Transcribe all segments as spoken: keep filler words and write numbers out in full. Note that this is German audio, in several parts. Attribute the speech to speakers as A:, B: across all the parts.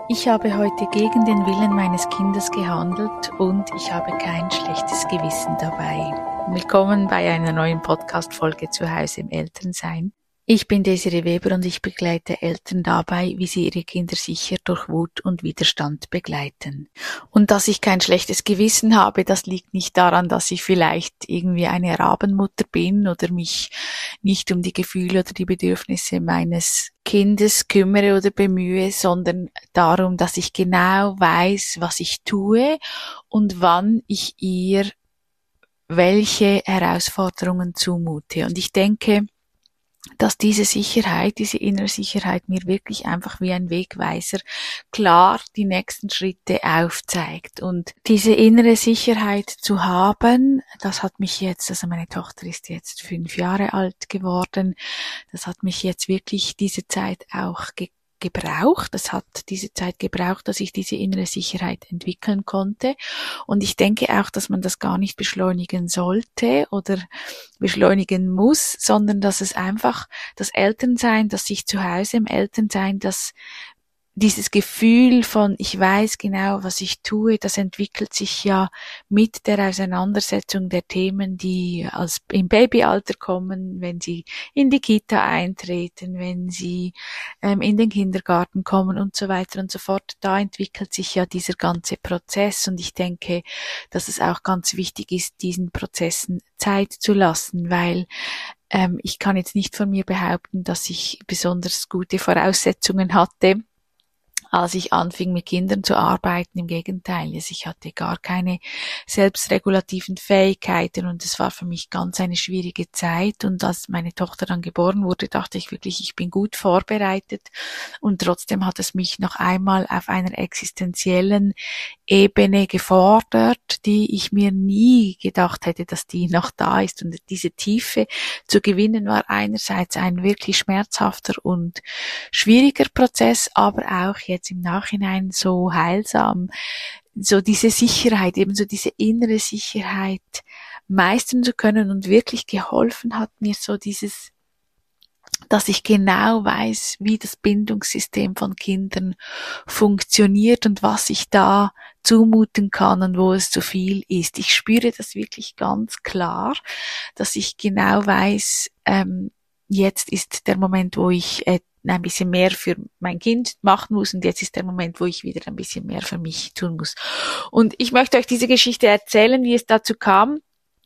A: Ich habe heute gegen den Willen meines Kindes gehandelt und ich habe kein schlechtes Gewissen dabei. Willkommen bei einer neuen Podcast-Folge zu Hause im Elternsein. Ich bin Desiree Weber und ich begleite Eltern dabei, wie sie ihre Kinder sicher durch Wut und Widerstand begleiten. Und dass ich kein schlechtes Gewissen habe, das liegt nicht daran, dass ich vielleicht irgendwie eine Rabenmutter bin oder mich nicht um die Gefühle oder die Bedürfnisse meines Kindes kümmere oder bemühe, sondern darum, dass ich genau weiß, was ich tue und wann ich ihr welche Herausforderungen zumute. Und ich denke, dass diese Sicherheit, diese innere Sicherheit mir wirklich einfach wie ein Wegweiser klar die nächsten Schritte aufzeigt. Und diese innere Sicherheit zu haben, das hat mich jetzt, also meine Tochter ist jetzt fünf Jahre alt geworden, das hat mich jetzt wirklich diese Zeit auch ge- gebraucht. Das hat diese Zeit gebraucht, dass ich diese innere Sicherheit entwickeln konnte. Und ich denke auch, dass man das gar nicht beschleunigen sollte oder beschleunigen muss, sondern dass es einfach das Elternsein, das sich zu Hause im Elternsein, das dieses Gefühl von, ich weiß genau, was ich tue, das entwickelt sich ja mit der Auseinandersetzung der Themen, die als im Babyalter kommen, wenn sie in die Kita eintreten, wenn sie ähm, in den Kindergarten kommen und so weiter und so fort. Da entwickelt sich ja dieser ganze Prozess und ich denke, dass es auch ganz wichtig ist, diesen Prozessen Zeit zu lassen, weil ähm, ich kann jetzt nicht von mir behaupten, dass ich besonders gute Voraussetzungen hatte, als ich anfing mit Kindern zu arbeiten. Im Gegenteil, also ich hatte gar keine selbstregulativen Fähigkeiten und es war für mich ganz eine schwierige Zeit. Und als meine Tochter dann geboren wurde, dachte ich wirklich, ich bin gut vorbereitet und trotzdem hat es mich noch einmal auf einer existenziellen Ebene gefordert, die ich mir nie gedacht hätte, dass die noch da ist. Und diese Tiefe zu gewinnen war einerseits ein wirklich schmerzhafter und schwieriger Prozess, aber auch jetzt im Nachhinein so heilsam, so diese Sicherheit, eben so diese innere Sicherheit meistern zu können und wirklich geholfen hat mir so dieses, dass ich genau weiß, wie das Bindungssystem von Kindern funktioniert und was ich da zumuten kann und wo es zu viel ist. Ich spüre das wirklich ganz klar, dass ich genau weiß, ähm, jetzt ist der Moment, wo ich äh, ein bisschen mehr für mein Kind machen muss und jetzt ist der Moment, wo ich wieder ein bisschen mehr für mich tun muss. Und ich möchte euch diese Geschichte erzählen, wie es dazu kam.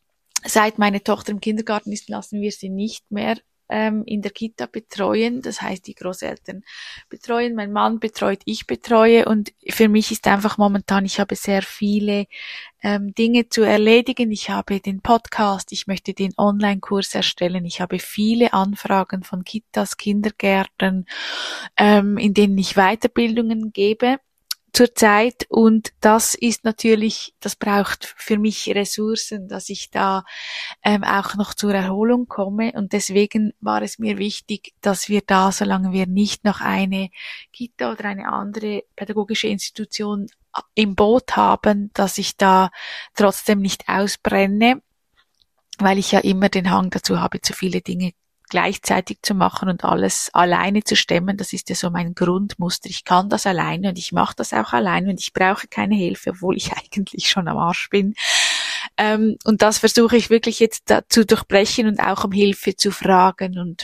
A: Seit meine Tochter im Kindergarten ist, lassen wir sie nicht mehr ähm, in der Kita betreuen. Das heißt, die Großeltern betreuen, mein Mann betreut, ich betreue und für mich ist einfach momentan, ich habe sehr viele ähm, Dinge zu erledigen. Ich habe den Podcast, ich möchte den Online-Kurs erstellen. Ich habe viele Anfragen von Kitas, Kindergärten, ähm, in denen ich Weiterbildungen gebe zurzeit und das ist natürlich, das braucht für mich Ressourcen, dass ich da ähm, auch noch zur Erholung komme und deswegen war es mir wichtig, dass wir da, solange wir nicht noch eine Kita oder eine andere pädagogische Institution im Boot haben, dass ich da trotzdem nicht ausbrenne, weil ich ja immer den Hang dazu habe, zu viele Dinge gleichzeitig zu machen und alles alleine zu stemmen, das ist ja so mein Grundmuster. Ich kann das alleine und ich mache das auch alleine und ich brauche keine Hilfe, obwohl ich eigentlich schon am Arsch bin. Ähm, und das versuche ich wirklich jetzt da zu durchbrechen und auch um Hilfe zu fragen. Und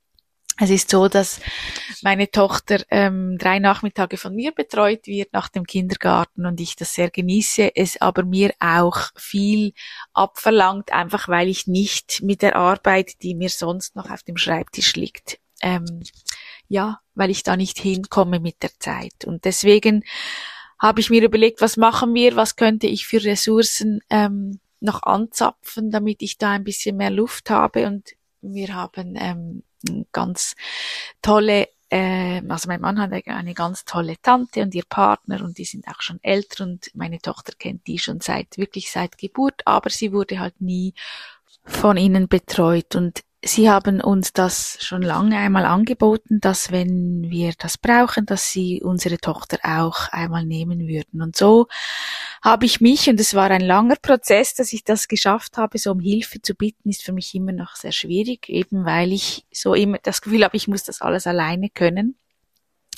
A: es ist so, dass meine Tochter ähm, drei Nachmittage von mir betreut wird nach dem Kindergarten und ich das sehr genieße, es aber mir auch viel abverlangt, einfach weil ich nicht mit der Arbeit, die mir sonst noch auf dem Schreibtisch liegt, ähm, ja, weil ich da nicht hinkomme mit der Zeit. Und deswegen habe ich mir überlegt, was machen wir, was könnte ich für Ressourcen ähm, noch anzapfen, damit ich da ein bisschen mehr Luft habe. Und wir haben ähm, ganz tolle, äh, also mein Mann hat eine ganz tolle Tante und ihr Partner und die sind auch schon älter und meine Tochter kennt die schon seit, wirklich seit Geburt, aber sie wurde halt nie von ihnen betreut und sie haben uns das schon lange einmal angeboten, dass wenn wir das brauchen, dass sie unsere Tochter auch einmal nehmen würden. Und so habe ich mich, und es war ein langer Prozess, dass ich das geschafft habe, so um Hilfe zu bitten, ist für mich immer noch sehr schwierig, eben weil ich so immer das Gefühl habe, ich muss das alles alleine können.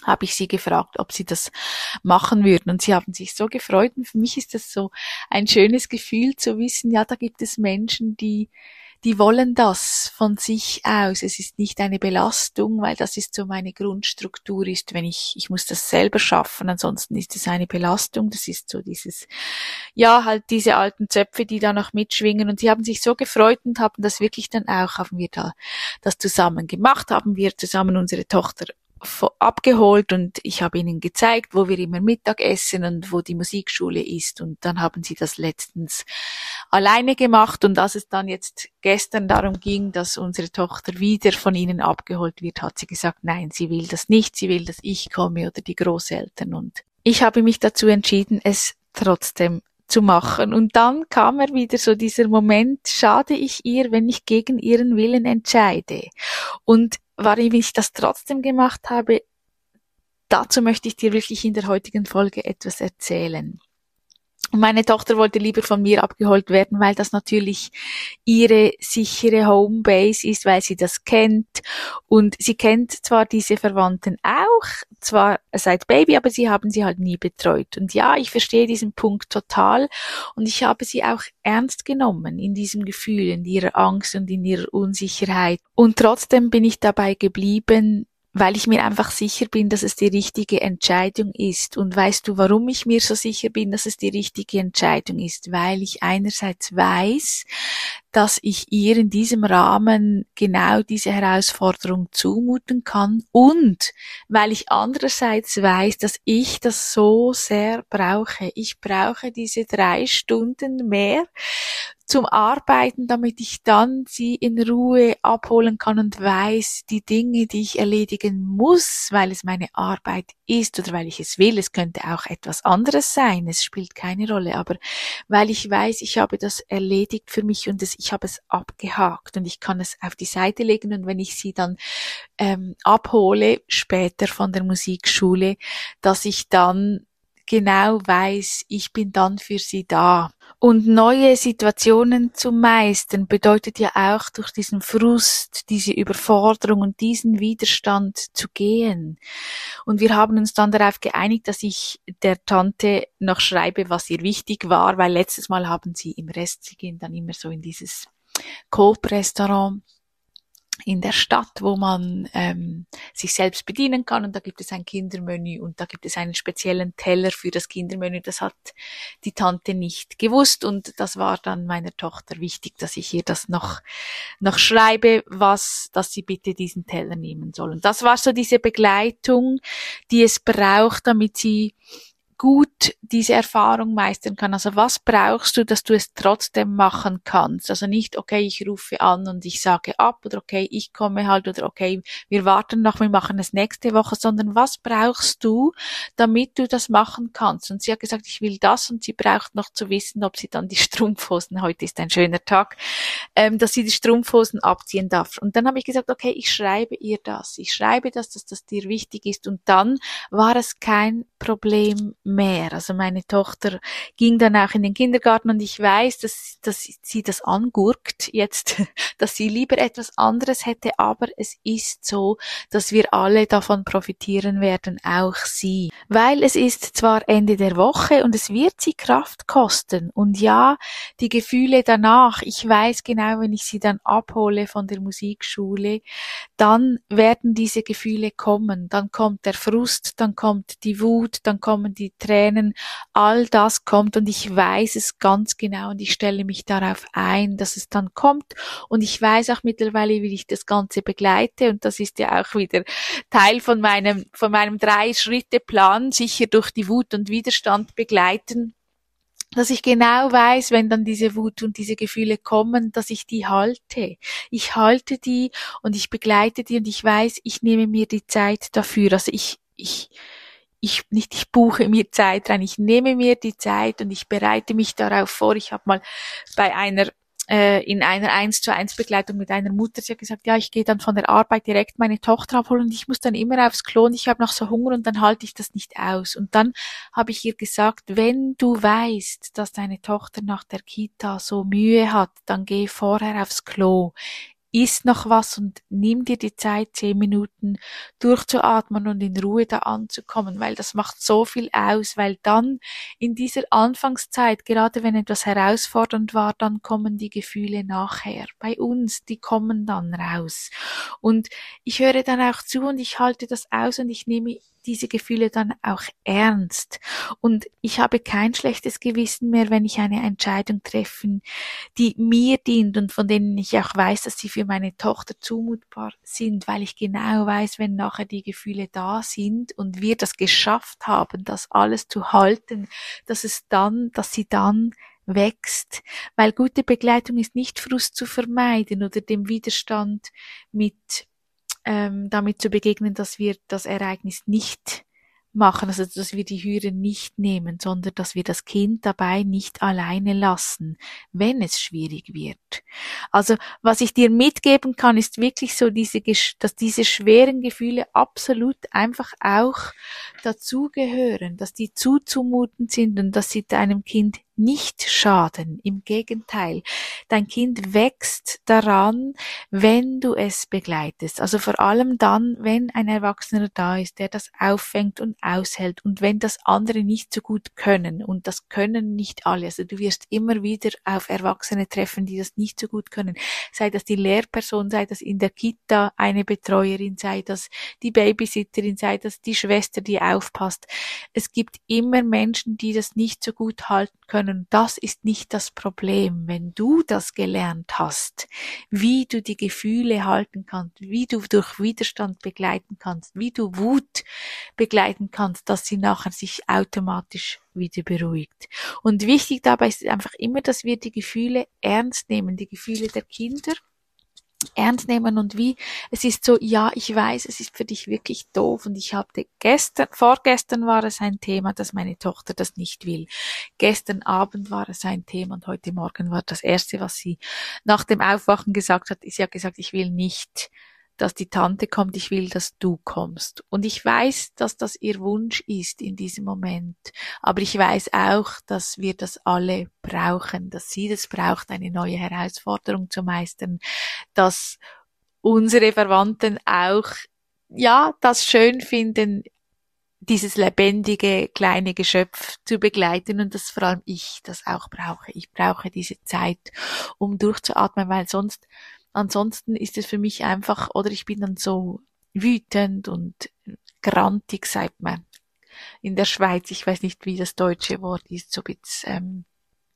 A: habe ich sie gefragt, ob sie das machen würden. Und sie haben sich so gefreut. Und für mich ist das so ein schönes Gefühl zu wissen, ja, da gibt es Menschen, die die wollen das von sich aus. Es ist nicht eine Belastung, weil das ist so meine Grundstruktur ist, wenn ich, ich muss das selber schaffen, ansonsten ist es eine Belastung. Das ist so dieses, ja, halt diese alten Zöpfe, die da noch mitschwingen. Und sie haben sich so gefreut und haben das wirklich dann auch, haben wir da das zusammen gemacht, haben wir zusammen unsere Tochter abgeholt und ich habe ihnen gezeigt, wo wir immer Mittag essen und wo die Musikschule ist, und dann haben sie das letztens alleine gemacht, und als es dann jetzt gestern darum ging, dass unsere Tochter wieder von ihnen abgeholt wird, hat sie gesagt, nein, sie will das nicht, sie will, dass ich komme oder die Großeltern, und ich habe mich dazu entschieden, es trotzdem zu machen. Und dann kam er wieder so dieser Moment, schade ich ihr, wenn ich gegen ihren Willen entscheide. Und warum ich das trotzdem gemacht habe, dazu möchte ich dir wirklich in der heutigen Folge etwas erzählen. Und meine Tochter wollte lieber von mir abgeholt werden, weil das natürlich ihre sichere Homebase ist, weil sie das kennt. Und sie kennt zwar diese Verwandten auch, zwar seit Baby, aber sie haben sie halt nie betreut. Und ja, ich verstehe diesen Punkt total. Und ich habe sie auch ernst genommen in diesem Gefühl, in ihrer Angst und in ihrer Unsicherheit. Und trotzdem bin ich dabei geblieben, weil ich mir einfach sicher bin, dass es die richtige Entscheidung ist. Und weißt du, warum ich mir so sicher bin, dass es die richtige Entscheidung ist? Weil ich einerseits weiß, dass ich ihr in diesem Rahmen genau diese Herausforderung zumuten kann, und weil ich andererseits weiß, dass ich das so sehr brauche. Ich brauche diese drei Stunden mehr zum Arbeiten, damit ich dann sie in Ruhe abholen kann und weiß, die Dinge, die ich erledigen muss, weil es meine Arbeit ist oder weil ich es will, es könnte auch etwas anderes sein, es spielt keine Rolle, aber weil ich weiß, ich habe das erledigt für mich und es, ich habe es abgehakt und ich kann es auf die Seite legen, und wenn ich sie dann ähm, abhole, später von der Musikschule, dass ich dann genau weiß, ich bin dann für sie da. Und neue Situationen zu meistern bedeutet ja auch, durch diesen Frust, diese Überforderung und diesen Widerstand zu gehen. Und wir haben uns dann darauf geeinigt, dass ich der Tante noch schreibe, was ihr wichtig war, weil letztes Mal haben sie im Rest, sie gehen dann immer so in dieses Coop-Restaurant in der Stadt, wo man ähm, sich selbst bedienen kann, und da gibt es ein Kindermenü und da gibt es einen speziellen Teller für das Kindermenü. Das hat die Tante nicht gewusst, und das war dann meiner Tochter wichtig, dass ich ihr das noch noch schreibe, was, dass sie bitte diesen Teller nehmen soll. Und das war so diese Begleitung, die es braucht, damit sie gut diese Erfahrung meistern kann. Also was brauchst du, dass du es trotzdem machen kannst? Also nicht, okay, ich rufe an und ich sage ab, oder okay, ich komme halt, oder okay, wir warten noch, wir machen es nächste Woche, sondern was brauchst du, damit du das machen kannst? Und sie hat gesagt, ich will das, und sie braucht noch zu wissen, ob sie dann die Strumpfhosen, heute ist ein schöner Tag, ähm, dass sie die Strumpfhosen abziehen darf. Und dann habe ich gesagt, okay, ich schreibe ihr das. Ich schreibe das, dass das dir wichtig ist, und dann war es kein Problem mehr. Also meine Tochter ging dann auch in den Kindergarten, und ich weiß, dass, dass sie das angurkt jetzt, dass sie lieber etwas anderes hätte, aber es ist so, dass wir alle davon profitieren werden, auch sie. Weil es ist zwar Ende der Woche und es wird sie Kraft kosten, und ja, die Gefühle danach, ich weiß genau, wenn ich sie dann abhole von der Musikschule, dann werden diese Gefühle kommen, dann kommt der Frust, dann kommt die Wut, dann kommen die Tränen, all das kommt, und ich weiß es ganz genau, und ich stelle mich darauf ein, dass es dann kommt, und ich weiß auch mittlerweile, wie ich das Ganze begleite, und das ist ja auch wieder Teil von meinem, von meinem Drei-Schritte-Plan, sicher durch die Wut und Widerstand begleiten, dass ich genau weiß, wenn dann diese Wut und diese Gefühle kommen, dass ich die halte. Ich halte die und ich begleite die, und ich weiß, ich nehme mir die Zeit dafür. Also ich, ich, ich, nicht ich buche mir Zeit rein, ich nehme mir die Zeit und ich bereite mich darauf vor. Ich habe mal bei einer äh, in einer eins zu eins Begleitung mit einer Mutter, sie hat gesagt, ja, ich gehe dann von der Arbeit direkt meine Tochter abholen und ich muss dann immer aufs Klo und ich habe noch so Hunger und dann halte ich das nicht aus. Und dann habe ich ihr gesagt, wenn du weißt, dass deine Tochter nach der Kita so Mühe hat, dann geh vorher aufs Klo. iss noch was und nimm dir die Zeit, zehn Minuten durchzuatmen und in Ruhe da anzukommen, weil das macht so viel aus, weil dann in dieser Anfangszeit, gerade wenn etwas herausfordernd war, dann kommen die Gefühle nachher. Bei uns, die kommen dann raus. Und ich höre dann auch zu und ich halte das aus und ich nehme diese Gefühle dann auch ernst. Und ich habe kein schlechtes Gewissen mehr, wenn ich eine Entscheidung treffe, die mir dient und von denen ich auch weiß, dass sie für meine Tochter zumutbar sind, weil ich genau weiß, wenn nachher die Gefühle da sind und wir das geschafft haben, das alles zu halten, dass es dann, dass sie dann wächst, weil gute Begleitung ist nicht Frust zu vermeiden oder dem Widerstand mit ähm, damit zu begegnen, dass wir das Ereignis nicht machen, also dass wir die Hürde nicht nehmen, sondern dass wir das Kind dabei nicht alleine lassen, wenn es schwierig wird. Also was ich dir mitgeben kann, ist wirklich so, diese, dass diese schweren Gefühle absolut einfach auch dazugehören, dass die zuzumuten sind und dass sie deinem Kind nicht schaden. Im Gegenteil, dein Kind wächst daran, wenn du es begleitest. Also vor allem dann, wenn ein Erwachsener da ist, der das auffängt und aushält und wenn das andere nicht so gut können, und das können nicht alle. Also du wirst immer wieder auf Erwachsene treffen, die das nicht so gut können. Sei das die Lehrperson, sei das in der Kita eine Betreuerin, sei das die Babysitterin, sei das die Schwester, die aufpasst. Es gibt immer Menschen, die das nicht so gut halten können. Das ist nicht das Problem. Wenn du das gelernt hast, wie du die Gefühle halten kannst, wie du durch Widerstand begleiten kannst, wie du Wut begleiten kannst, dass sie nachher sich automatisch wieder beruhigt. Und wichtig dabei ist einfach immer, dass wir die Gefühle ernst nehmen, die Gefühle der Kinder ernst nehmen und wie, es ist so, ja, ich weiß, es ist für dich wirklich doof und ich hatte gestern, vorgestern war es ein Thema, dass meine Tochter das nicht will. Gestern Abend war es ein Thema und heute Morgen war das erste, was sie nach dem Aufwachen gesagt hat, ist ja gesagt, ich will nicht, dass die Tante kommt, ich will, dass du kommst. Und ich weiß, dass das ihr Wunsch ist in diesem Moment. Aber ich weiß auch, dass wir das alle brauchen, dass sie das braucht, eine neue Herausforderung zu meistern, dass unsere Verwandten auch, ja, das schön finden, dieses lebendige kleine Geschöpf zu begleiten und dass vor allem ich das auch brauche. Ich brauche diese Zeit, um durchzuatmen, weil sonst Ansonsten ist es für mich einfach, oder ich bin dann so wütend und grantig, sagt man in der Schweiz. Ich weiß nicht, wie das deutsche Wort ist, so ein bisschen, ähm,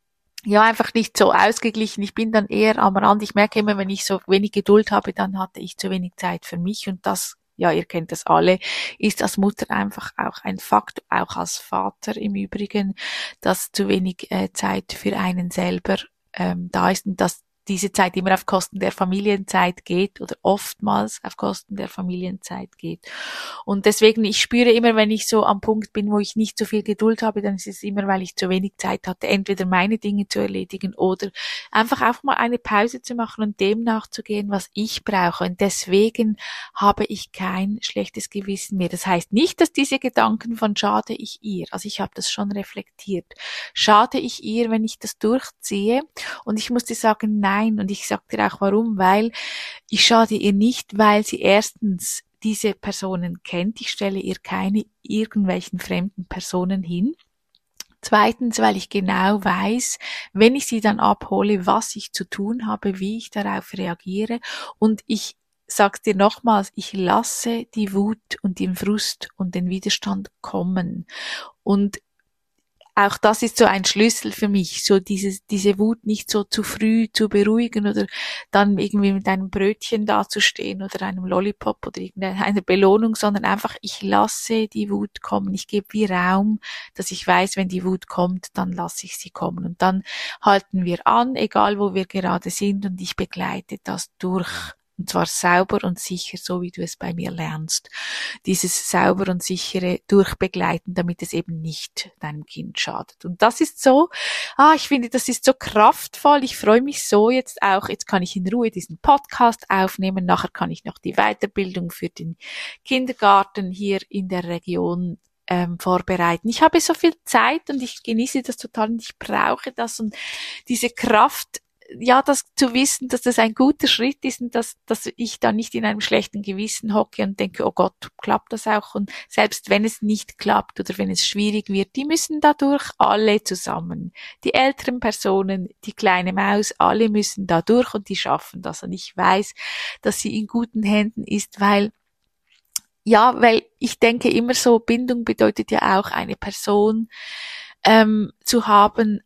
A: ja, einfach nicht so ausgeglichen. Ich bin dann eher am Rand. Ich merke immer, wenn ich so wenig Geduld habe, dann hatte ich zu wenig Zeit für mich und das, ja, ihr kennt das alle, ist als Mutter einfach auch ein Fakt, auch als Vater im Übrigen, dass zu wenig äh, Zeit für einen selber ähm, da ist und dass diese Zeit immer auf Kosten der Familienzeit geht oder oftmals auf Kosten der Familienzeit geht. Und deswegen, ich spüre immer, wenn ich so am Punkt bin, wo ich nicht so viel Geduld habe, dann ist es immer, weil ich zu wenig Zeit hatte, entweder meine Dinge zu erledigen oder einfach auch mal eine Pause zu machen und dem nachzugehen, was ich brauche. Und deswegen habe ich kein schlechtes Gewissen mehr. Das heißt nicht, dass diese Gedanken von schade ich ihr, also ich habe das schon reflektiert, schade ich ihr, wenn ich das durchziehe? Und ich muss dir sagen, nein. Und ich sag dir auch warum, weil ich schade ihr nicht, weil sie erstens diese Personen kennt. Ich stelle ihr keine irgendwelchen fremden Personen hin. Zweitens, weil ich genau weiß, wenn ich sie dann abhole, was ich zu tun habe, wie ich darauf reagiere. Und ich sag's dir nochmals, ich lasse die Wut und den Frust und den Widerstand kommen. Und auch das ist so ein Schlüssel für mich, so dieses, diese Wut nicht so zu früh zu beruhigen oder dann irgendwie mit einem Brötchen dazustehen oder einem Lollipop oder irgendeiner Belohnung, sondern einfach, ich lasse die Wut kommen. Ich gebe wie Raum, dass ich weiß, wenn die Wut kommt, dann lasse ich sie kommen. Und dann halten wir an, egal wo wir gerade sind, und ich begleite das durch. Und zwar sauber und sicher, so wie du es bei mir lernst. Dieses sauber und sichere Durchbegleiten, damit es eben nicht deinem Kind schadet. Und das ist so, ah, ich finde, das ist so kraftvoll. Ich freue mich so jetzt auch, jetzt kann ich in Ruhe diesen Podcast aufnehmen. Nachher kann ich noch die Weiterbildung für den Kindergarten hier in der Region ähm, vorbereiten. Ich habe so viel Zeit und ich genieße das total und ich brauche das und diese Kraft, ja, das zu wissen, dass das ein guter Schritt ist und dass, dass ich da nicht in einem schlechten Gewissen hocke und denke, oh Gott, klappt das auch? Und selbst wenn es nicht klappt oder wenn es schwierig wird, die müssen dadurch alle zusammen. Die älteren Personen, die kleine Maus, alle müssen da durch und die schaffen das. Und ich weiß, dass sie in guten Händen ist, weil Ja, weil ich denke immer so, Bindung bedeutet ja auch eine Person ähm, zu haben,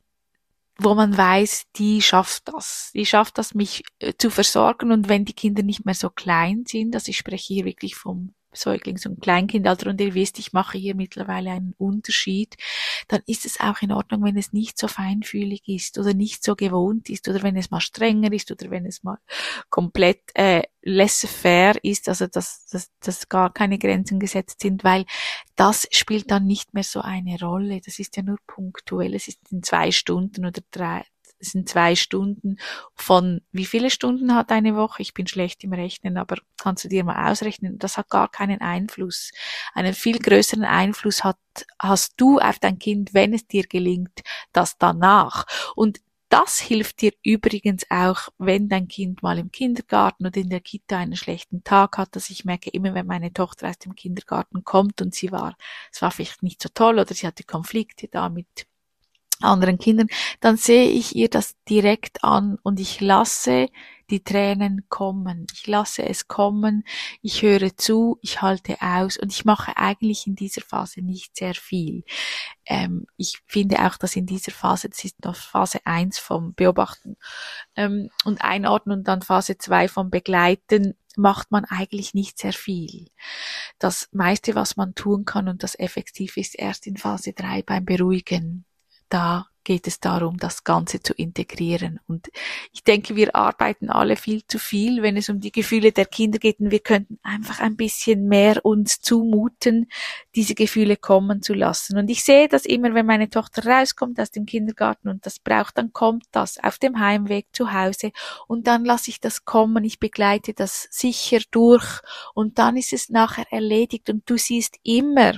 A: wo man weiß, die schafft das. Die schafft das, mich äh, zu versorgen. Und wenn die Kinder nicht mehr so klein sind, also ich spreche hier wirklich vom Säuglings- und Kleinkindalter und ihr wisst, ich mache hier mittlerweile einen Unterschied, dann ist es auch in Ordnung, wenn es nicht so feinfühlig ist oder nicht so gewohnt ist oder wenn es mal strenger ist oder wenn es mal komplett äh, laissez-faire ist, also dass, dass, dass gar keine Grenzen gesetzt sind, weil das spielt dann nicht mehr so eine Rolle. Das ist ja nur punktuell, es ist in zwei Stunden oder drei, es sind zwei Stunden von, wie viele Stunden hat eine Woche? Ich bin schlecht im Rechnen, aber kannst du dir mal ausrechnen? Das hat gar keinen Einfluss. Einen viel größeren Einfluss hat, hast du auf dein Kind, wenn es dir gelingt, das danach. Und das hilft dir übrigens auch, wenn dein Kind mal im Kindergarten oder in der Kita einen schlechten Tag hat, dass ich merke, immer wenn meine Tochter aus dem Kindergarten kommt und sie war, es war vielleicht nicht so toll oder sie hatte Konflikte da mit anderen Kindern, dann sehe ich ihr das direkt an und ich lasse die Tränen kommen. Ich lasse es kommen, ich höre zu, ich halte aus und ich mache eigentlich in dieser Phase nicht sehr viel. Ähm, ich finde auch, dass in dieser Phase, das ist noch Phase eins vom Beobachten ähm, und Einordnen und dann Phase zwei vom Begleiten, macht man eigentlich nicht sehr viel. Das meiste, was man tun kann und das effektiv ist, erst in Phase drei beim Beruhigen. Da geht es darum, das Ganze zu integrieren. Und ich denke, wir arbeiten alle viel zu viel, wenn es um die Gefühle der Kinder geht. Und wir könnten einfach ein bisschen mehr uns zumuten, diese Gefühle kommen zu lassen. Und ich sehe das immer, wenn meine Tochter rauskommt aus dem Kindergarten und das braucht, dann kommt das auf dem Heimweg zu Hause. Und dann lasse ich das kommen. Ich begleite das sicher durch. Und dann ist es nachher erledigt. Und du siehst immer,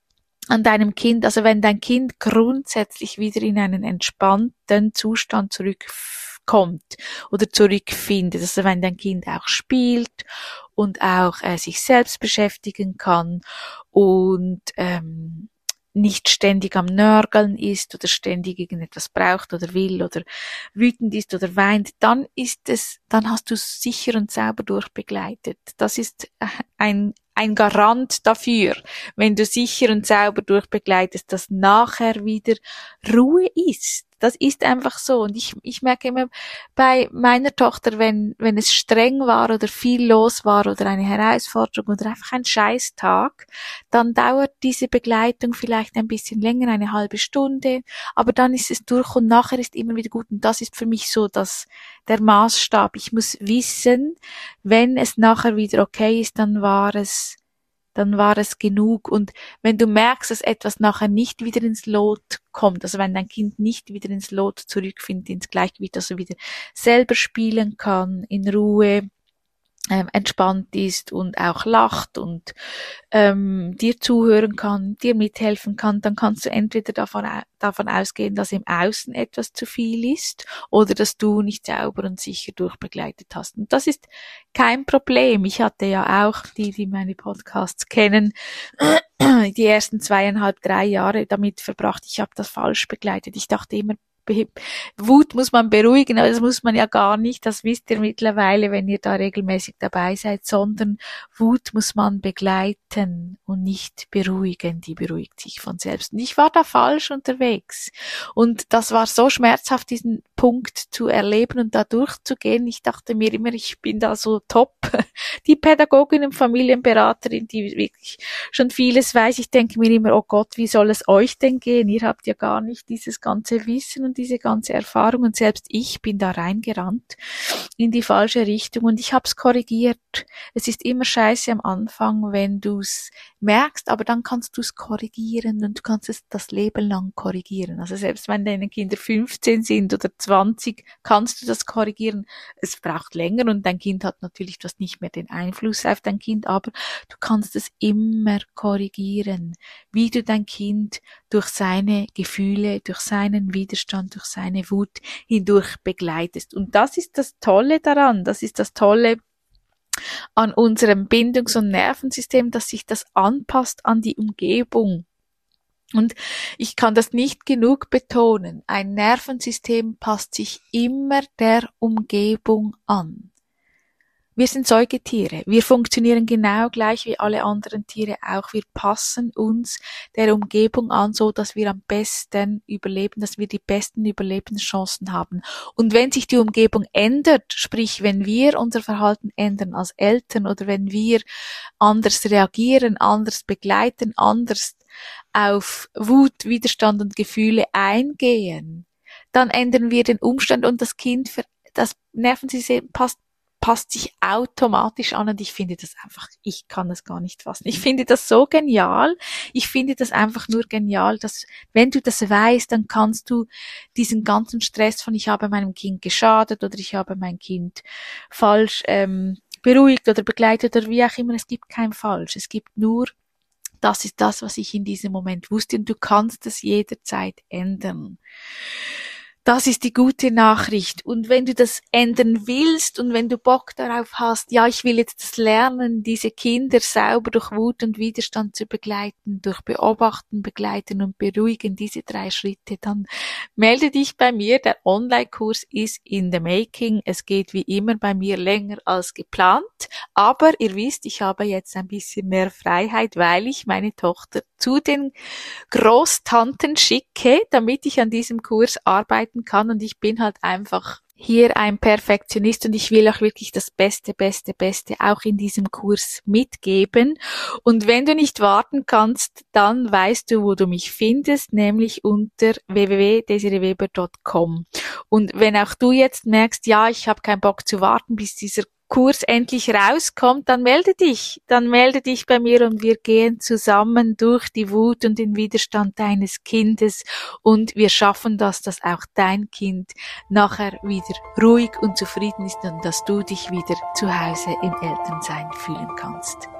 A: an deinem Kind, also wenn dein Kind grundsätzlich wieder in einen entspannten Zustand zurückkommt oder zurückfindet, also wenn dein Kind auch spielt und auch äh, sich selbst beschäftigen kann und ähm, nicht ständig am Nörgeln ist oder ständig irgendetwas braucht oder will oder wütend ist oder weint, dann ist es, dann hast du es sicher und sauber durchbegleitet. Das ist ein ein Garant dafür, wenn du sicher und sauber durchbegleitest, dass nachher wieder Ruhe ist. Das ist einfach so. Und ich, ich merke immer bei meiner Tochter, wenn, wenn es streng war oder viel los war oder eine Herausforderung oder einfach ein Scheißtag, dann dauert diese Begleitung vielleicht ein bisschen länger, eine halbe Stunde, aber dann ist es durch und nachher ist immer wieder gut. Und das ist für mich so, dass der Maßstab. Ich muss wissen, wenn es nachher wieder okay ist, dann war es dann war es genug. Und wenn du merkst, dass etwas nachher nicht wieder ins Lot kommt, also wenn dein Kind nicht wieder ins Lot zurückfindet, ins Gleichgewicht, also wieder selber spielen kann, in Ruhe, ähm, entspannt ist und auch lacht und ähm, dir zuhören kann, dir mithelfen kann, dann kannst du entweder davon, davon ausgehen, dass im Außen etwas zu viel ist oder dass du nicht sauber und sicher durchbegleitet hast. Und das ist kein Problem. Ich hatte ja auch, die, die meine Podcasts kennen, die ersten zweieinhalb, drei Jahre damit verbracht. Ich habe das falsch begleitet. Ich dachte immer, Wut muss man beruhigen, aber das muss man ja gar nicht, das wisst ihr mittlerweile, wenn ihr da regelmäßig dabei seid, sondern Wut muss man begleiten und nicht beruhigen, die beruhigt sich von selbst. Und ich war da falsch unterwegs und das war so schmerzhaft, diesen Punkt zu erleben und da durchzugehen. Ich dachte mir immer, ich bin da so top, die Pädagogin und Familienberaterin, die wirklich schon vieles weiß. Ich denke mir immer, oh Gott, wie soll es euch denn gehen? Ihr habt ja gar nicht dieses ganze Wissen und diese ganze Erfahrung und selbst ich bin da reingerannt in die falsche Richtung und ich habe es korrigiert. Es ist immer scheiße am Anfang, wenn du es merkst, aber dann kannst du es korrigieren und du kannst es das Leben lang korrigieren. Also selbst wenn deine Kinder fünfzehn sind oder zwanzig, kannst du das korrigieren. Es braucht länger und dein Kind hat natürlich, du hast nicht mehr den Einfluss auf dein Kind, aber du kannst es immer korrigieren, wie du dein Kind durch seine Gefühle, durch seinen Widerstand und durch seine Wut hindurch begleitest. Und das ist das Tolle daran, das ist das Tolle an unserem Bindungs- und Nervensystem, dass sich das anpasst an die Umgebung. Und ich kann das nicht genug betonen. Ein Nervensystem passt sich immer der Umgebung an. Wir sind Säugetiere. Wir funktionieren genau gleich wie alle anderen Tiere auch. Wir passen uns der Umgebung an, so dass wir am besten überleben, dass wir die besten Überlebenschancen haben. Und wenn sich die Umgebung ändert, sprich, wenn wir unser Verhalten ändern als Eltern oder wenn wir anders reagieren, anders begleiten, anders auf Wut, Widerstand und Gefühle eingehen, dann ändern wir den Umstand und das Kind, das Nervensystem passt passt sich automatisch an und ich finde das einfach, ich kann das gar nicht fassen. Ich finde das so genial. Ich finde das einfach nur genial, dass wenn du das weißt, dann kannst du diesen ganzen Stress von ich habe meinem Kind geschadet oder ich habe mein Kind falsch ähm, beruhigt oder begleitet oder wie auch immer, es gibt kein Falsch. Es gibt nur, das ist das, was ich in diesem Moment wusste und du kannst es jederzeit ändern. Das ist die gute Nachricht. Und wenn du das ändern willst und wenn du Bock darauf hast, ja, ich will jetzt das lernen, diese Kinder sauber durch Wut und Widerstand zu begleiten, durch Beobachten, Begleiten und Beruhigen, diese drei Schritte, dann melde dich bei mir. Der Online-Kurs ist in the making. Es geht wie immer bei mir länger als geplant. Aber ihr wisst, ich habe jetzt ein bisschen mehr Freiheit, weil ich meine Tochter zu den Großtanten schicke, damit ich an diesem Kurs arbeiten kann und ich bin halt einfach hier ein Perfektionist und ich will auch wirklich das Beste, Beste, Beste auch in diesem Kurs mitgeben. Und wenn du nicht warten kannst, dann weißt du, wo du mich findest, nämlich unter w w w punkt desiree weber punkt com. Und wenn auch du jetzt merkst, ja, ich habe keinen Bock zu warten, bis dieser Kurs endlich rauskommt, dann melde dich, dann melde dich bei mir und wir gehen zusammen durch die Wut und den Widerstand deines Kindes und wir schaffen das, dass auch dein Kind nachher wieder ruhig und zufrieden ist und dass du dich wieder zu Hause im Elternsein fühlen kannst.